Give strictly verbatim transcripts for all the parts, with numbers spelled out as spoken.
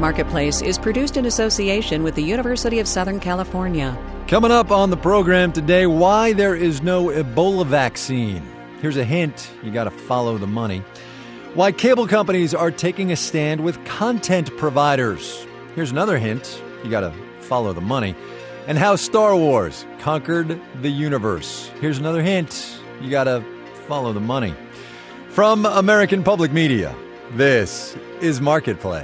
Marketplace is produced in association with the University of Southern California. Coming up on the program today, why there is no Ebola vaccine. Here's a hint, you got to follow the money. Why cable companies are taking a stand with content providers. Here's another hint, you got to follow the money. And how Star Wars conquered the universe. Here's another hint, you got to follow the money. From American Public Media, this is Marketplace.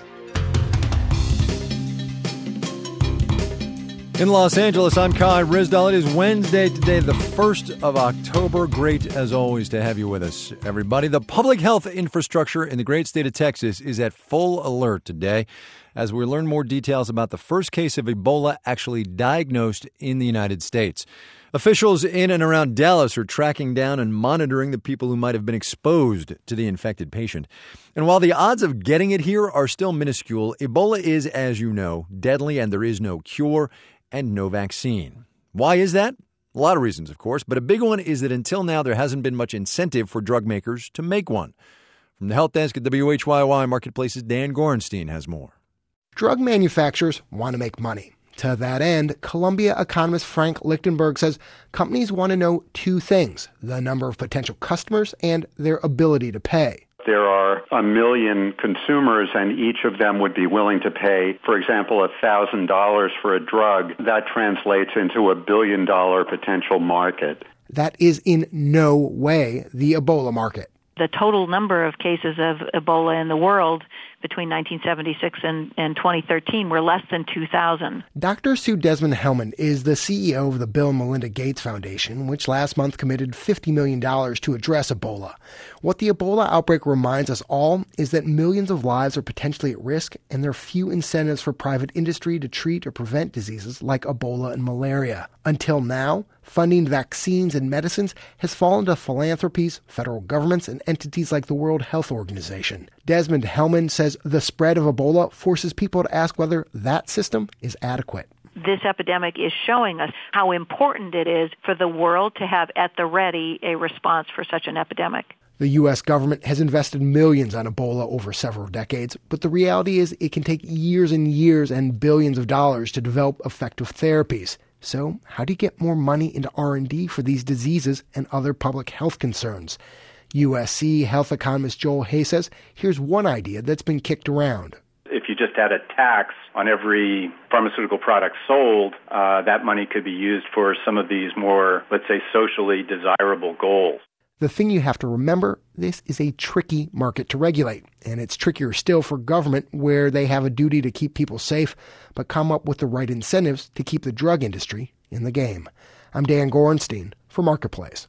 In Los Angeles, I'm Kai Rizdal. It is Wednesday today, the first of October. Great, as always, to have you with us, everybody. The public health infrastructure in the great state of Texas is at full alert today as we learn more details about the first case of Ebola actually diagnosed in the United States. Officials in and around Dallas are tracking down and monitoring the people who might have been exposed to the infected patient. And while the odds of getting it here are still minuscule, Ebola is, as you know, deadly, and there is no cure and no vaccine. Why is that? A lot of reasons, of course, but a big one is that until now there hasn't been much incentive for drug makers to make one. From the Health Desk at W H Y Y Marketplace's Dan Gorenstein has more. Drug manufacturers want to make money. To that end, Columbia economist Frank Lichtenberg says companies want to know two things: the number of potential customers and their ability to pay. There are a million consumers, and each of them would be willing to pay, for example, one thousand dollars for a drug. That translates into a billion-dollar potential market. That is in no way the Ebola market. The total number of cases of Ebola in the world between nineteen seventy-six and, and twenty thirteen were less than two thousand. Doctor Sue Desmond-Hellmann is the C E O of the Bill and Melinda Gates Foundation, which last month committed fifty million dollars to address Ebola. What the Ebola outbreak reminds us all is that millions of lives are potentially at risk, and there are few incentives for private industry to treat or prevent diseases like Ebola and malaria. Until now, funding vaccines and medicines has fallen to philanthropies, federal governments, and entities like the World Health Organization. Desmond-Hellmann says the spread of Ebola forces people to ask whether that system is adequate. This epidemic is showing us how important it is for the world to have at the ready a response for such an epidemic. The U S government has invested millions on Ebola over several decades, but the reality is it can take years and years and billions of dollars to develop effective therapies. So how do you get more money into R and D for these diseases and other public health concerns? U S C health economist Joel Hay says here's one idea that's been kicked around. If you just had a tax on every pharmaceutical product sold, uh, that money could be used for some of these more, let's say, socially desirable goals. The thing you have to remember, this is a tricky market to regulate, and it's trickier still for government where they have a duty to keep people safe, but come up with the right incentives to keep the drug industry in the game. I'm Dan Gorenstein for Marketplace.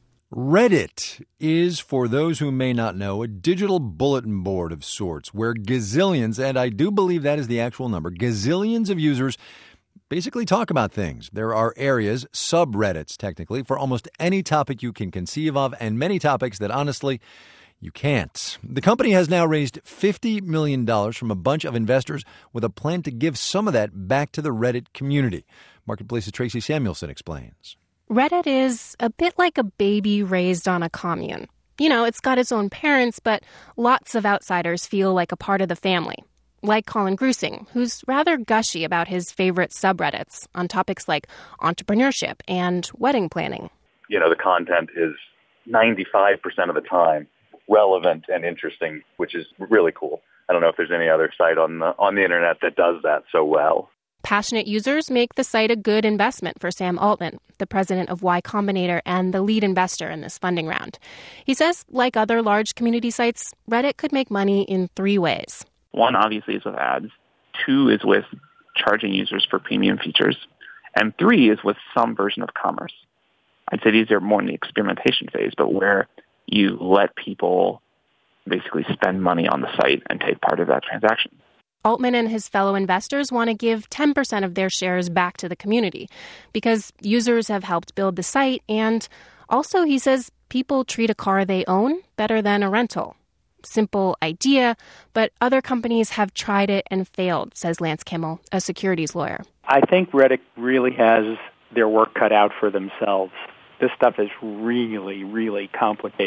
Reddit is, for those who may not know, a digital bulletin board of sorts where gazillions, and I do believe that is the actual number, gazillions of users basically talk about things. There are areas, subreddits technically, for almost any topic you can conceive of, and many topics that honestly you can't. The company has now raised fifty million dollars from a bunch of investors with a plan to give some of that back to the Reddit community. Marketplace's Tracy Samuelson explains. Reddit is a bit like a baby raised on a commune. You know, it's got its own parents, but lots of outsiders feel like a part of the family. Like Colin Grusing, who's rather gushy about his favorite subreddits on topics like entrepreneurship and wedding planning. You know, the content is ninety-five percent of the time relevant and interesting, which is really cool. I don't know if there's any other site on the, on the internet that does that so well. Passionate users make the site a good investment for Sam Altman, the president of Y Combinator and the lead investor in this funding round. He says, like other large community sites, Reddit could make money in three ways. One, obviously, is with ads. Two is with charging users for premium features. And three is with some version of commerce. I'd say these are more in the experimentation phase, but where you let people basically spend money on the site and take part of that transaction. Altman and his fellow investors want to give ten percent of their shares back to the community because users have helped build the site, and also, he says, people treat a car they own better than a rental. Simple idea, but other companies have tried it and failed, says Lance Kimmel, a securities lawyer. I think Reddit really has their work cut out for themselves. This stuff is really, really complicated.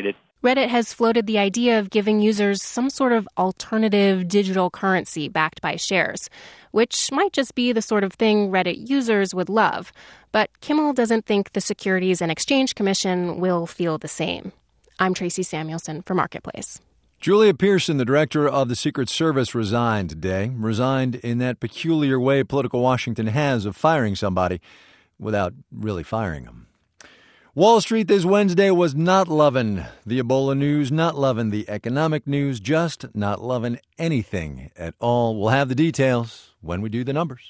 Reddit has floated the idea of giving users some sort of alternative digital currency backed by shares, which might just be the sort of thing Reddit users would love. But Kimmel doesn't think the Securities and Exchange Commission will feel the same. I'm Tracy Samuelson for Marketplace. Julia Pearson, the director of the Secret Service, resigned today. Resigned in that peculiar way political Washington has of firing somebody without really firing them. Wall Street this Wednesday was not loving the Ebola news, not loving the economic news, just not loving anything at all. We'll have the details when we do the numbers.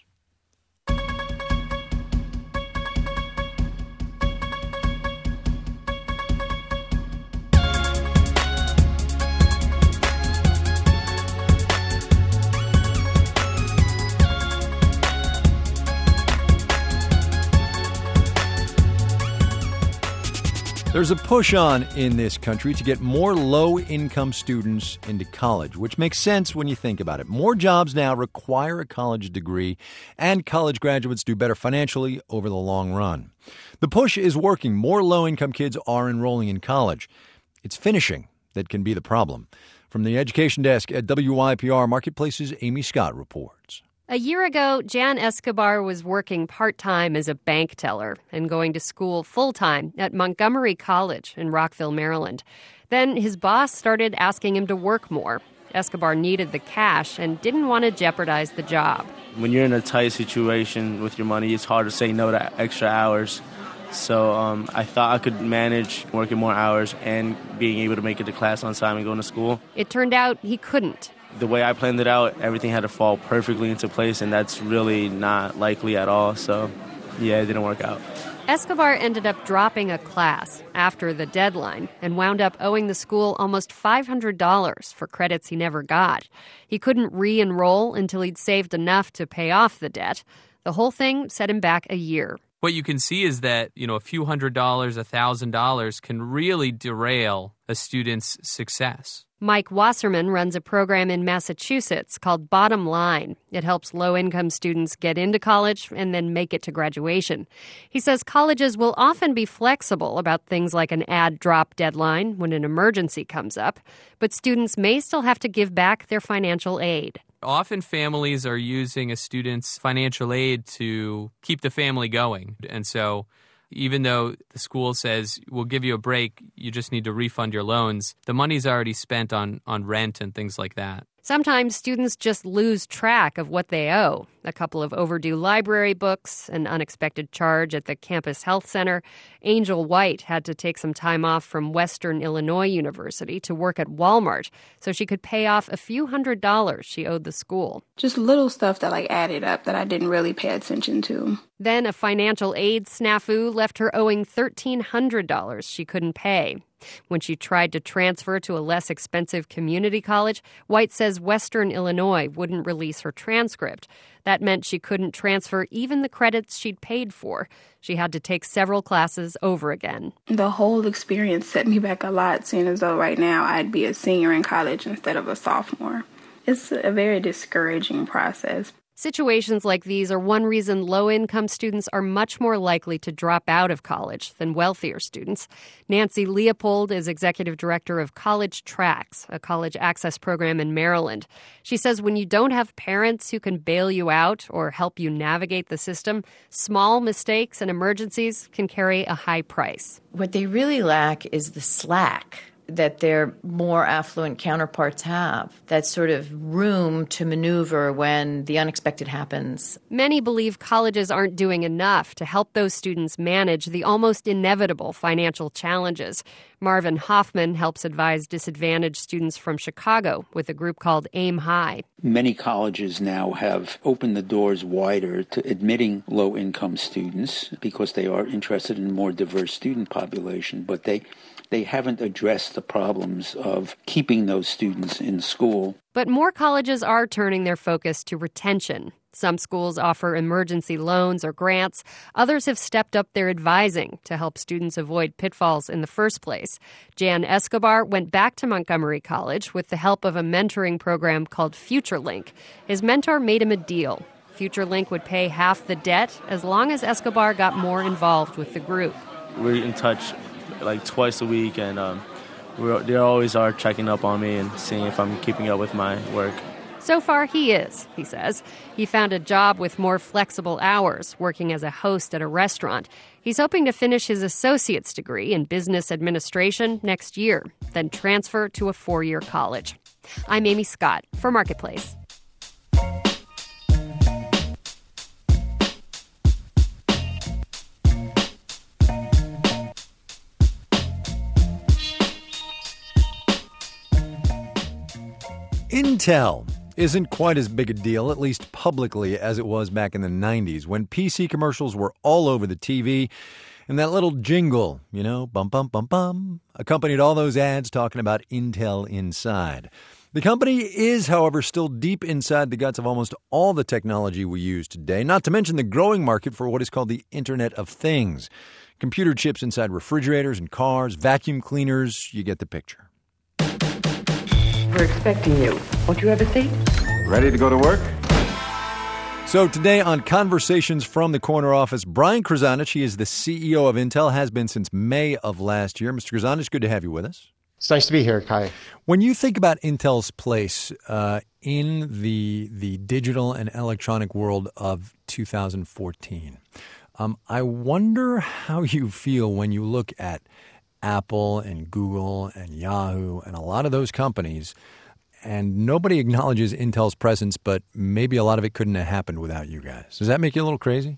There's a push on in this country to get more low-income students into college, which makes sense when you think about it. More jobs now require a college degree, and college graduates do better financially over the long run. The push is working. More low-income kids are enrolling in college. It's finishing that can be the problem. From the Education Desk at W Y P R Marketplace's Amy Scott reports. A year ago, Jan Escobar was working part-time as a bank teller and going to school full-time at Montgomery College in Rockville, Maryland. Then his boss started asking him to work more. Escobar needed the cash and didn't want to jeopardize the job. When you're in a tight situation with your money, it's hard to say no to extra hours. So um, I thought I could manage working more hours and being able to make it to class on time and going to school. It turned out he couldn't. The way I planned it out, everything had to fall perfectly into place, and that's really not likely at all. So, yeah, it didn't work out. Escobar ended up dropping a class after the deadline and wound up owing the school almost five hundred dollars for credits he never got. He couldn't re-enroll until he'd saved enough to pay off the debt. The whole thing set him back a year. What you can see is that, you know, a few hundred dollars, a thousand dollars can really derail a student's success. Mike Wasserman runs a program in Massachusetts called Bottom Line. It helps low-income students get into college and then make it to graduation. He says colleges will often be flexible about things like an add drop deadline when an emergency comes up, but students may still have to give back their financial aid. Often families are using a student's financial aid to keep the family going. And so even though the school says, we'll give you a break, you just need to refund your loans, the money's already spent on, on rent and things like that. Sometimes students just lose track of what they owe. A couple of overdue library books, an unexpected charge at the campus health center. Angel White had to take some time off from Western Illinois University to work at Walmart so she could pay off a few hundred dollars she owed the school. Just little stuff that like added up that I didn't really pay attention to. Then a financial aid snafu left her owing thirteen hundred dollars she couldn't pay. When she tried to transfer to a less expensive community college, White says Western Illinois wouldn't release her transcript. That meant she couldn't transfer even the credits she'd paid for. She had to take several classes over again. The whole experience set me back a lot, seeing as though right now I'd be a senior in college instead of a sophomore. It's a very discouraging process. Situations like these are one reason low-income students are much more likely to drop out of college than wealthier students. Nancy Leopold is executive director of College Tracks, a college access program in Maryland. She says when you don't have parents who can bail you out or help you navigate the system, small mistakes and emergencies can carry a high price. What they really lack is the slack that their more affluent counterparts have, that sort of room to maneuver when the unexpected happens. Many believe colleges aren't doing enough to help those students manage the almost inevitable financial challenges. Marvin Hoffman helps advise disadvantaged students from Chicago with a group called Aim High. Many colleges now have opened the doors wider to admitting low-income students because they are interested in a more diverse student population, but they They haven't addressed the problems of keeping those students in school. But more colleges are turning their focus to retention. Some schools offer emergency loans or grants. Others have stepped up their advising to help students avoid pitfalls in the first place. Jan Escobar went back to Montgomery College with the help of a mentoring program called FutureLink. His mentor made him a deal. FutureLink would pay half the debt as long as Escobar got more involved with the group. We're in touch like twice a week, and um, we're, they always are checking up on me and seeing if I'm keeping up with my work. So far, he is, he says. He found a job with more flexible hours, working as a host at a restaurant. He's hoping to finish his associate's degree in business administration next year, then transfer to a four-year college. I'm Amy Scott for Marketplace. Intel isn't quite as big a deal, at least publicly, as it was back in the nineties when P C commercials were all over the T V and that little jingle, you know, bum, bum, bum, bum, accompanied all those ads talking about Intel Inside. The company is, however, still deep inside the guts of almost all the technology we use today, not to mention the growing market for what is called the Internet of Things. Computer chips inside refrigerators and cars, vacuum cleaners, you get the picture. We're expecting you. Won't you have a seat? Ready to go to work? So today on Conversations from the Corner Office, Brian Krzanich, he is the C E O of Intel, has been since May of last year. Mister Krzanich, good to have you with us. It's nice to be here, Kai. When you think about Intel's place uh, in the the digital and electronic world of two thousand fourteen, um, I wonder how you feel when you look at Apple and Google and Yahoo and a lot of those companies, and nobody acknowledges Intel's presence, but maybe a lot of it couldn't have happened without you guys. Does that make you a little crazy?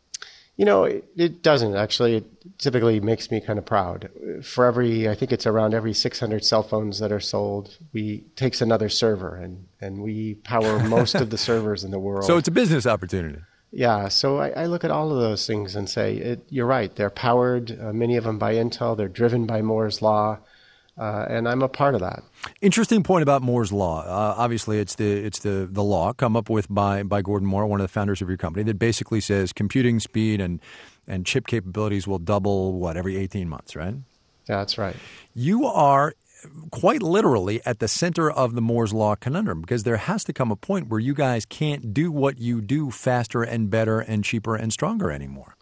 You know, it, it doesn't. Actually, it typically makes me kind of proud. For every, I think it's around every six hundred cell phones that are sold, we takes another server, and, and we power most of the servers in the world. So it's a business opportunity. Yeah, so I, I look at all of those things and say, it, you're right. They're powered, uh, many of them by Intel. They're driven by Moore's Law, uh, and I'm a part of that. Interesting point about Moore's Law. Uh, obviously, it's the it's the, the law come up with by by Gordon Moore, one of the founders of your company, that basically says computing speed and and chip capabilities will double, what, every eighteen months, right? Yeah, that's right. You are quite literally at the center of the Moore's Law conundrum, because there has to come a point where you guys can't do what you do faster and better and cheaper and stronger anymore.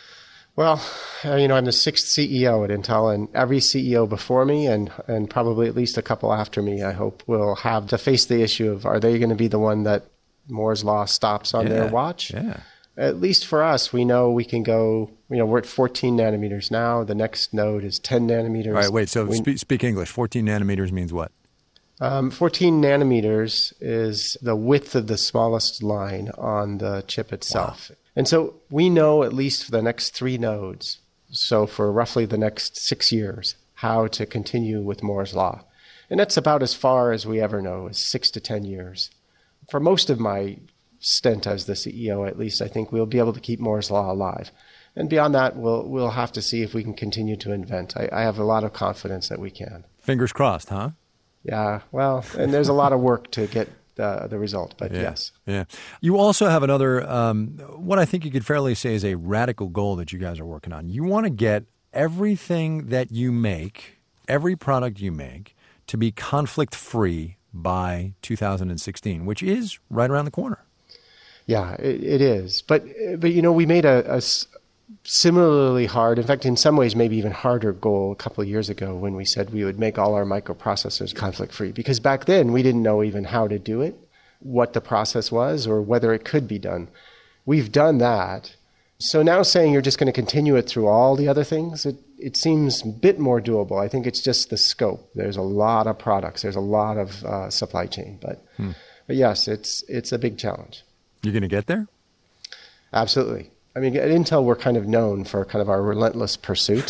Well, uh, you know, I'm the sixth C E O at Intel, and every C E O before me and, and probably at least a couple after me, I hope, will have to face the issue of, are they going to be the one that Moore's Law stops on yeah, their watch? Yeah. At least for us, we know we can go, you know, we're at fourteen nanometers now. The next node is ten nanometers. All right, wait, so we, spe- speak English. fourteen nanometers means what? Um, fourteen nanometers is the width of the smallest line on the chip itself. Wow. And so we know, at least for the next three nodes, so for roughly the next six years, how to continue with Moore's Law. And that's about as far as we ever know, is six to ten years. For most of my stint as the C E O, at least, I think we'll be able to keep Moore's Law alive. And beyond that, we'll we'll have to see if we can continue to invent. I, I have a lot of confidence that we can. Fingers crossed, huh? Yeah, well, and there's a lot of work to get the, the result, but yeah, yes. Yeah. You also have another, um, what I think you could fairly say is a radical goal that you guys are working on. You want to get everything that you make, every product you make, to be conflict-free by two thousand sixteen, which is right around the corner. Yeah, it, it is. But, but you know, we made a, a similarly hard, in fact, in some ways, maybe even harder goal a couple of years ago when we said we would make all our microprocessors conflict-free. Because back then, we didn't know even how to do it, what the process was, or whether it could be done. We've done that. So now saying you're just going to continue it through all the other things, it, it seems a bit more doable. I think it's just the scope. There's a lot of products. There's a lot of uh, supply chain. But, hmm. but yes, it's it's a big challenge. You're going to get there? Absolutely. I mean, at Intel, we're kind of known for kind of our relentless pursuit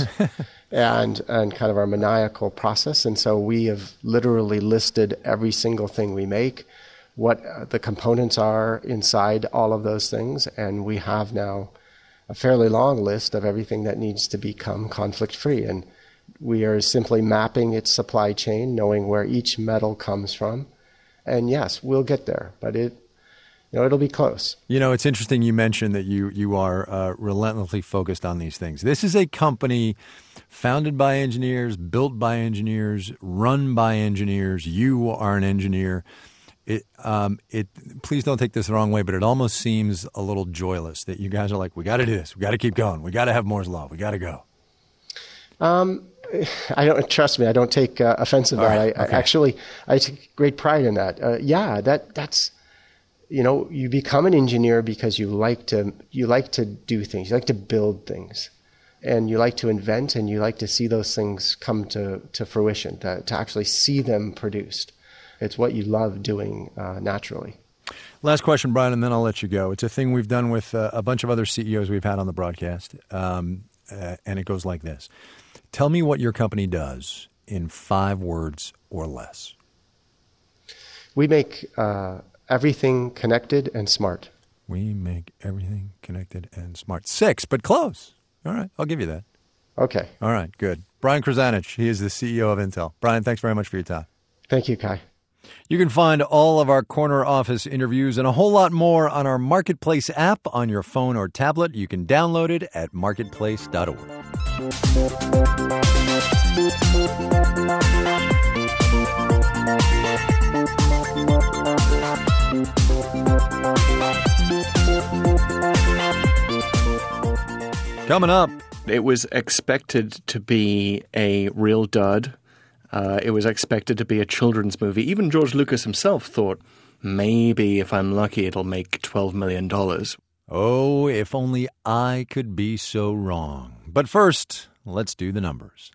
and and kind of our maniacal process. And so we have literally listed every single thing we make, what the components are inside all of those things. And we have now a fairly long list of everything that needs to become conflict-free. And we are simply mapping its supply chain, knowing where each metal comes from. And yes, we'll get there, but it You know, it'll be close. You know, it's interesting you mentioned that you you are uh, relentlessly focused on these things. This is a company founded by engineers, built by engineers, run by engineers. You are an engineer. It um it. Please don't take this the wrong way, but it almost seems a little joyless that you guys are like, we got to do this. We got to keep going. We got to have Moore's Law. We got to go. Um, I don't trust me. I don't take uh, offense of that. Right, I, okay. I actually I take great pride in that. Uh, yeah, that that's you know you become an engineer because you like to you like to do things. You like to build things, and you like to invent, and you like to see those things come to to fruition. To, to actually see them produced. It's what you love doing uh, naturally. Last question, Brian, and then I'll let you go. It's a thing we've done with uh, a bunch of other C E Os we've had on the broadcast, um, uh, and it goes like this. Tell me what your company does in five words or less. We make uh, everything connected and smart. We make everything connected and smart. Six, but close. All right, I'll give you that. Okay. All right, good. Brian Krzanich, he is the C E O of Intel. Brian, thanks very much for your time. Thank you, Kai. You can find all of our corner office interviews and a whole lot more on our Marketplace app on your phone or tablet. You can download it at marketplace dot org. Coming up. It was expected to be a real dud. Uh, it was expected to be a children's movie. Even George Lucas himself thought, maybe if I'm lucky, it'll make twelve million dollars. Oh, if only I could be so wrong. But first, let's do the numbers.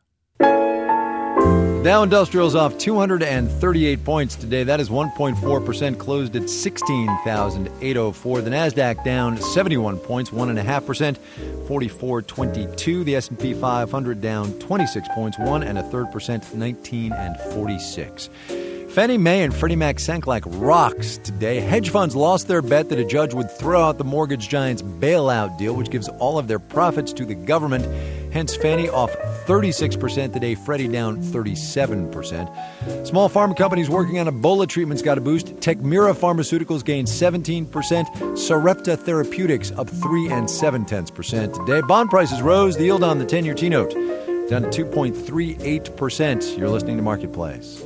Dow Industrial's off two hundred thirty-eight points today. That is one point four percent, closed at sixteen thousand eight hundred four. The NASDAQ down seventy-one points, one point five percent, forty-four twenty-two. The S and P five hundred down twenty-six points, one and a third percent, nineteen and forty-six. Fannie Mae and Freddie Mac sank like rocks today. Hedge funds lost their bet that a judge would throw out the mortgage giant's bailout deal, which gives all of their profits to the government. Hence, Fannie off thirty-six percent today, Freddie down thirty-seven percent. Small pharma companies working on Ebola treatments got a boost. Tecmira Pharmaceuticals gained seventeen percent. Sarepta Therapeutics up three and seven tenths percent today. Bond prices rose. The yield on the ten-year T-note down to two point three eight percent. You're listening to Marketplace.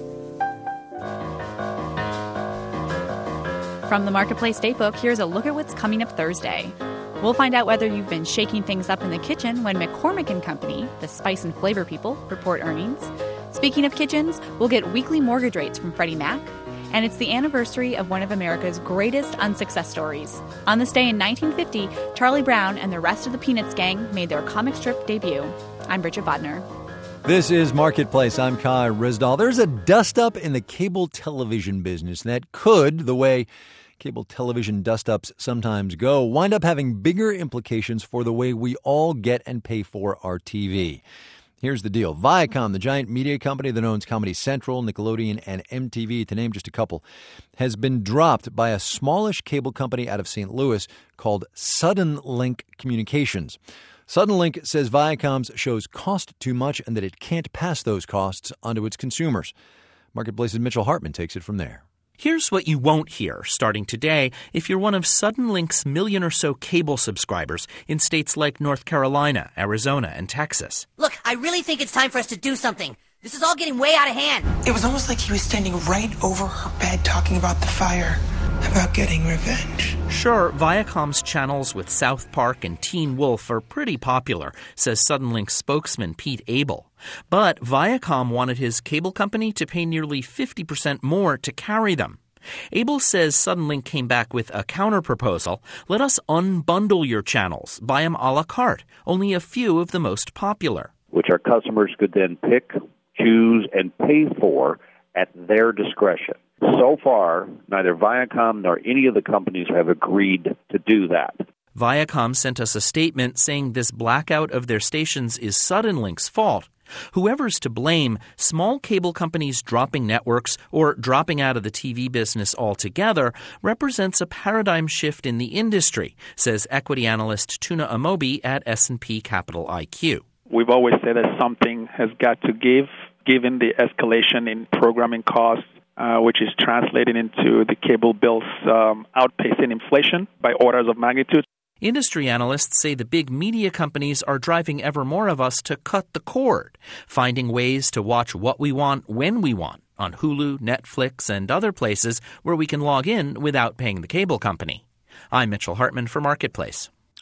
From the Marketplace Datebook, here's a look at what's coming up Thursday. We'll find out whether you've been shaking things up in the kitchen when McCormick and Company, the spice and flavor people, report earnings. Speaking of kitchens, we'll get weekly mortgage rates from Freddie Mac. And it's the anniversary of one of America's greatest unsuccess stories. On this day in nineteen fifty, Charlie Brown and the rest of the Peanuts gang made their comic strip debut. I'm Bridget Bodner. This is Marketplace. I'm Kai Ryssdal. There's a dust-up in the cable television business that could, the way cable television dust-ups sometimes go, wind up having bigger implications for the way we all get and pay for our T V. Here's the deal. Viacom, the giant media company that owns Comedy Central, Nickelodeon, and M T V, to name just a couple, has been dropped by a smallish cable company out of Saint Louis called Suddenlink Communications. Suddenlink says Viacom's shows cost too much and that it can't pass those costs onto its consumers. Marketplace's Mitchell Hartman takes it from there. Here's what you won't hear starting today if you're one of Suddenlink's million or so cable subscribers in states like North Carolina, Arizona, and Texas. Look, I really think it's time for us to do something. This is all getting way out of hand. It was almost like he was standing right over her bed talking about the fire, about getting revenge. Sure, Viacom's channels with South Park and Teen Wolf are pretty popular, says Suddenlink spokesman Pete Abel. But Viacom wanted his cable company to pay nearly fifty percent more to carry them. Abel says Suddenlink came back with a counterproposal. Let us unbundle your channels, buy them a la carte, only a few of the most popular. Which our customers could then pick, choose, and pay for at their discretion. So far, neither Viacom nor any of the companies have agreed to do that. Viacom sent us a statement saying this blackout of their stations is Suddenlink's fault. Whoever's to blame, small cable companies dropping networks or dropping out of the T V business altogether represents a paradigm shift in the industry, says equity analyst Tuna Amobi at S and P Capital I Q. We've always said that something has got to give, given the escalation in programming costs, uh, which is translated into the cable bills um, outpacing inflation by orders of magnitude. Industry analysts say the big media companies are driving ever more of us to cut the cord, finding ways to watch what we want when we want on Hulu, Netflix, and other places where we can log in without paying the cable company. I'm Mitchell Hartman for Marketplace.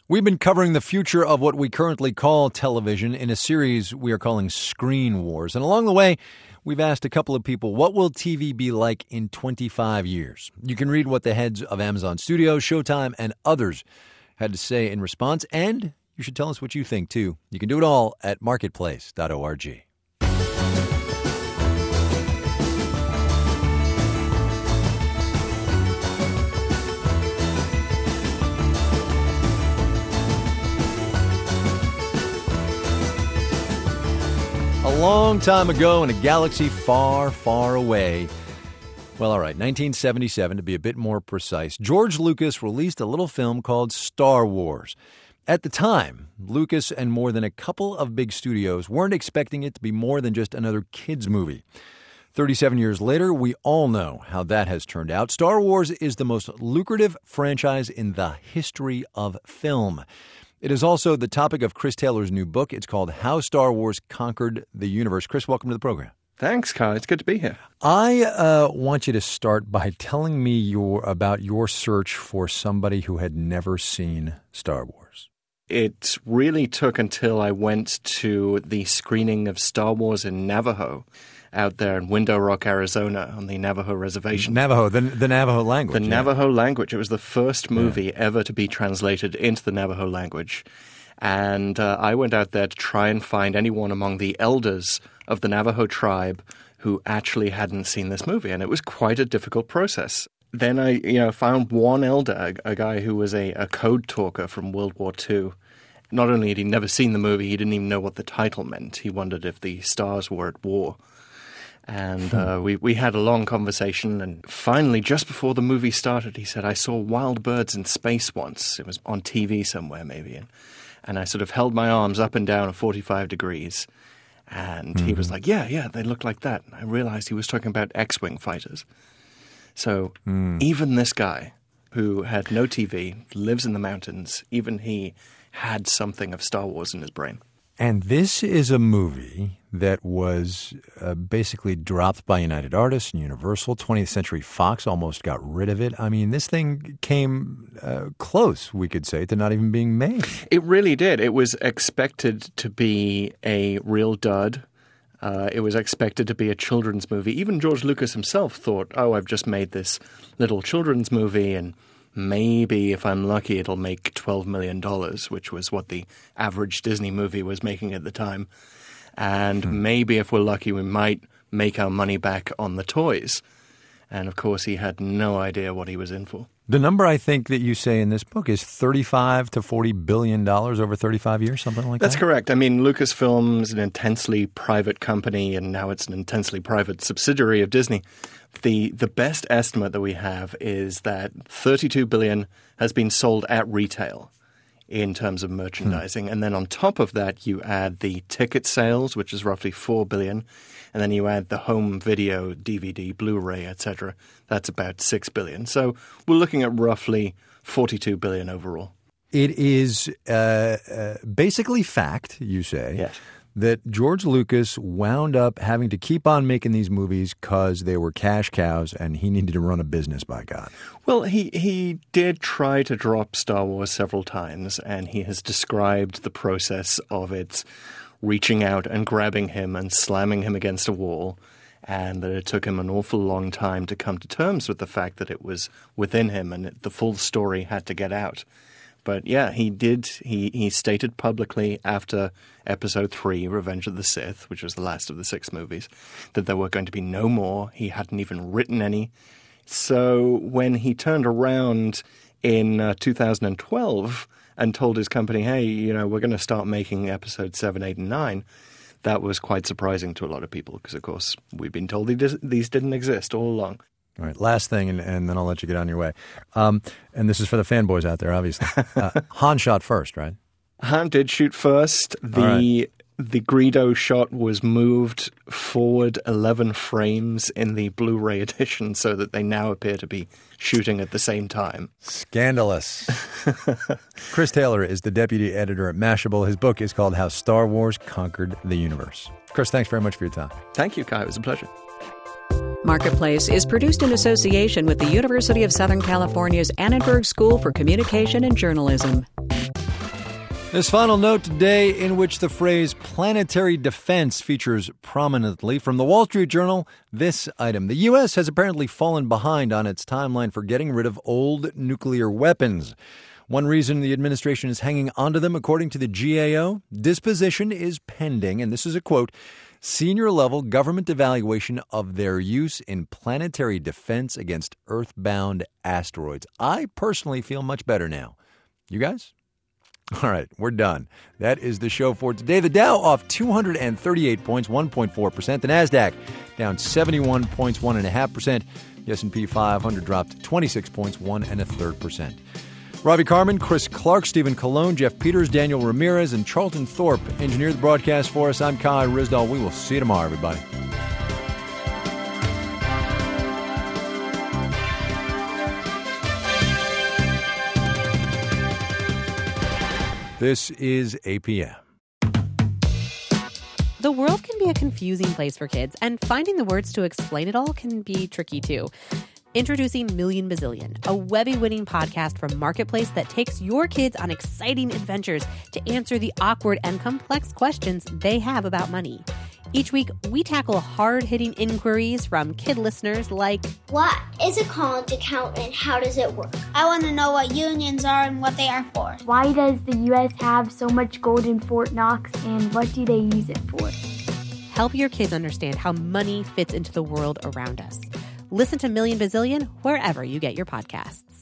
We've been covering the future of what we currently call television in a series we are calling Screen Wars. And along the way, we've asked a couple of people, what will T V be like in twenty-five years? You can read what the heads of Amazon Studios, Showtime, and others had to say in response. And you should tell us what you think, too. You can do it all at marketplace dot org. A long time ago in a galaxy far, far away. Well, all right, nineteen seventy-seven to be a bit more precise, George Lucas released a little film called Star Wars. At the time, Lucas and more than a couple of big studios weren't expecting it to be more than just another kids' movie. thirty-seven years later, we all know how that has turned out. Star Wars is the most lucrative franchise in the history of film. It is also the topic of Chris Taylor's new book. It's called How Star Wars Conquered the Universe. Chris, welcome to the program. Thanks, Kyle. It's good to be here. I uh, want you to start by telling me your about your search for somebody who had never seen Star Wars. It really took until I went to the screening of Star Wars in Navajo out there in Window Rock, Arizona, on the Navajo reservation. Navajo, the, the Navajo language. The yeah. Navajo language. It was the first movie yeah. ever to be translated into the Navajo language. And uh, I went out there to try and find anyone among the elders of the Navajo tribe who actually hadn't seen this movie. And it was quite a difficult process. Then I you know, found one elder, a, a guy who was a, a code talker from World War Two. Not only had he never seen the movie, he didn't even know what the title meant. He wondered if the stars were at war. And uh, we, we had a long conversation, and finally, just before the movie started, he said, I saw Wild Birds in Space once. It was on T V somewhere, maybe. And, and I sort of held my arms up and down at forty-five degrees. And mm-hmm. he was like, yeah, yeah, they look like that. And I realized he was talking about X-Wing fighters. So mm. even this guy, who had no T V, lives in the mountains, even he had something of Star Wars in his brain. And this is a movie that was uh, basically dropped by United Artists and Universal. twentieth Century Fox almost got rid of it. I mean, this thing came uh, close, we could say, to not even being made. It really did. It was expected to be a real dud. Uh, it was expected to be a children's movie. Even George Lucas himself thought, oh, I've just made this little children's movie, and maybe if I'm lucky it'll make twelve million dollars, which was what the average Disney movie was making at the time. And hmm. maybe if we're lucky we might make our money back on the toys. And of course he had no idea what he was in for. The number I think that you say in this book is thirty-five to forty billion dollars over thirty-five years, something like That's that? That's correct. I mean, Lucasfilm is an intensely private company, and now it's an intensely private subsidiary of Disney. The the best estimate that we have is that thirty-two billion dollars has been sold at retail in terms of merchandising. Hmm. And then on top of that, you add the ticket sales, which is roughly four billion dollars. And then you add the home video, D V D, Blu-ray, et cetera. That's about six billion dollars. So we're looking at roughly forty-two billion dollars overall. It is uh, uh, basically fact, you say, yes. that George Lucas wound up having to keep on making these movies because they were cash cows and he needed to run a business, by God. Well, he, he did try to drop Star Wars several times, and he has described the process of it reaching out and grabbing him and slamming him against a wall, and that it took him an awful long time to come to terms with the fact that it was within him and it, the full story had to get out. But yeah, he did. He, he stated publicly after Episode three, Revenge of the Sith, which was the last of the six movies, that there were going to be no more. He hadn't even written any. So when he turned around in uh, two thousand twelve and told his company, hey, you know, we're going to start making Episode seven, eight, and nine, that was quite surprising to a lot of people because, of course, we've been told these didn't exist all along. All right, last thing, and, and then I'll let you get on your way. Um, and this is for the fanboys out there, obviously. Uh, Han shot first, right? Han did shoot first. The right. The Greedo shot was moved forward eleven frames in the Blu-ray edition so that they now appear to be shooting at the same time. Scandalous. Chris Taylor is the deputy editor at Mashable. His book is called How Star Wars Conquered the Universe. Chris, thanks very much for your time. Thank you, Kai. It was a pleasure. Marketplace is produced in association with the University of Southern California's Annenberg School for Communication and Journalism. This final note today, in which the phrase planetary defense features prominently. From the Wall Street Journal, this item. The U S has apparently fallen behind on its timeline for getting rid of old nuclear weapons. One reason the administration is hanging onto them, according to the G A O, disposition is pending, and this is a quote, senior-level government evaluation of their use in planetary defense against earthbound asteroids. I personally feel much better now. You guys? All right, we're done. That is the show for today. The Dow off two hundred thirty-eight points, one point four percent. The NASDAQ down seventy-one points, one point five percent. The S and P five hundred dropped twenty-six points, one and a third percent. Ravi Carmen, Chris Clark, Stephen Colon, Jeff Peters, Daniel Ramirez, and Charlton Thorpe engineered the broadcast for us. I'm Kai Ryssdal. We will see you tomorrow, everybody. This is A P M. The world can be a confusing place for kids, and finding the words to explain it all can be tricky too. Introducing Million Bazillion, a Webby-winning podcast from Marketplace that takes your kids on exciting adventures to answer the awkward and complex questions they have about money. Each week, we tackle hard-hitting inquiries from kid listeners like, what is a college account and how does it work? I want to know what unions are and what they are for. Why does the U S have so much gold in Fort Knox and what do they use it for? Help your kids understand how money fits into the world around us. Listen to Million Bazillion wherever you get your podcasts.